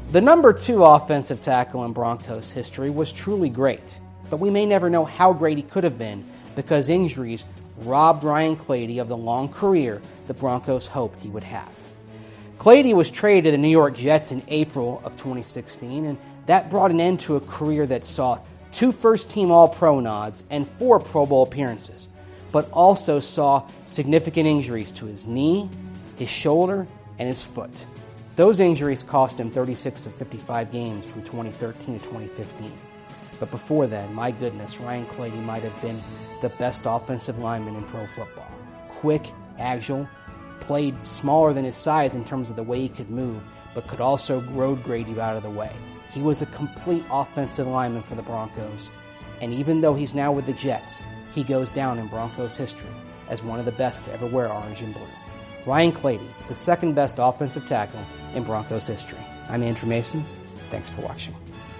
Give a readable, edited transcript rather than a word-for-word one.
The number 2 offensive tackle in Broncos history was truly great, but we may never know how great he could have been because injuries robbed Ryan Clady of the long career the Broncos hoped he would have. Clady was traded to the New York Jets in April of 2016, and that brought an end to a career that saw 2 first-team All-Pro nods and 4 Pro Bowl appearances, but also saw significant injuries to his knee, his shoulder, and his foot. Those injuries cost him 36 of 55 games from 2013 to 2015. But before then, my goodness, Ryan Clady might have been the best offensive lineman in pro football. Quick, agile, played smaller than his size in terms of the way he could move, but could also road grade you out of the way. He was a complete offensive lineman for the Broncos, and even though he's now with the Jets, he goes down in Broncos history as one of the best to ever wear orange and blue. Ryan Clady, the second best offensive tackle in Broncos history. I'm Andrew Mason. Thanks for watching.